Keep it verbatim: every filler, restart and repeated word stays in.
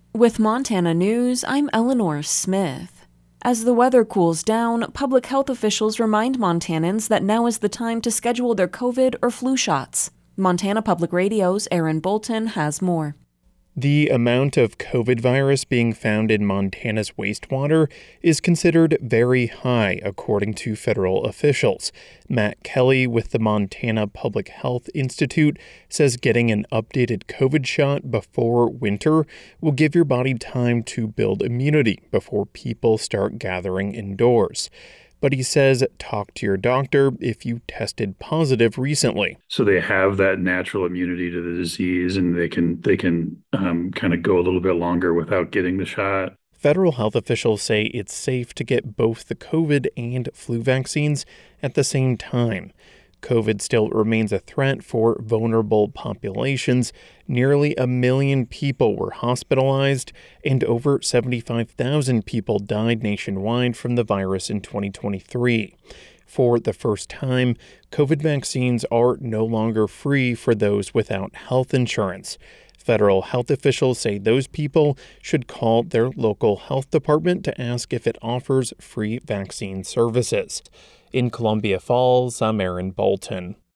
With Montana News, I'm Eleanor Smith. As the weather cools down, public health officials remind Montanans that now is the time to schedule their COVID or flu shots. Montana Public Radio's Aaron Bolton has more. The amount of COVID virus being found in Montana's wastewater is considered very high, according to federal officials. Matt Kelly with the Montana Public Health Institute says getting an updated COVID shot before winter will give your body time to build immunity before people start gathering indoors. But he says talk to your doctor if you tested positive recently. So they have that natural immunity to the disease, and they can they can um, kind of go a little bit longer without getting the shot. Federal health officials say it's safe to get both the COVID and flu vaccines at the same time. COVID still remains a threat for vulnerable populations. Nearly a million people were hospitalized, and over seventy-five thousand people died nationwide from the virus in twenty twenty-three. For the first time, COVID vaccines are no longer free for those without health insurance. Federal health officials say those people should call their local health department to ask if it offers free vaccine services. In Columbia Falls, I'm Aaron Bolton.